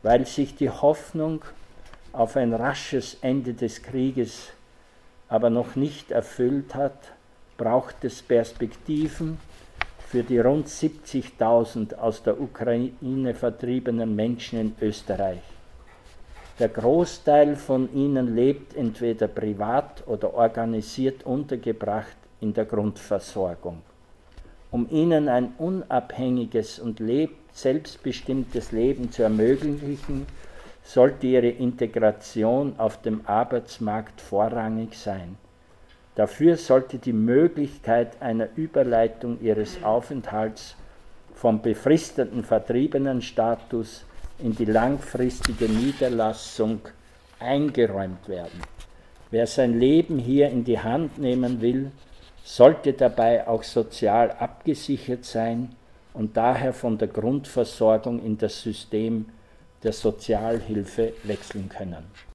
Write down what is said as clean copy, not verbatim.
Weil sich die Hoffnung auf ein rasches Ende des Krieges aber noch nicht erfüllt hat, braucht es Perspektiven für die rund 70.000 aus der Ukraine vertriebenen Menschen in Österreich. Der Großteil von ihnen lebt entweder privat oder organisiert untergebracht in der Grundversorgung. Um ihnen ein unabhängiges und selbstbestimmtes Leben zu ermöglichen, sollte ihre Integration auf dem Arbeitsmarkt vorrangig sein. Dafür sollte die Möglichkeit einer Überleitung ihres Aufenthalts vom befristeten Vertriebenenstatus in die langfristige Niederlassung eingeräumt werden. Wer sein Leben hier in die Hand nehmen will, sollte dabei auch sozial abgesichert sein und daher von der Grundversorgung in das System der Sozialhilfe wechseln können.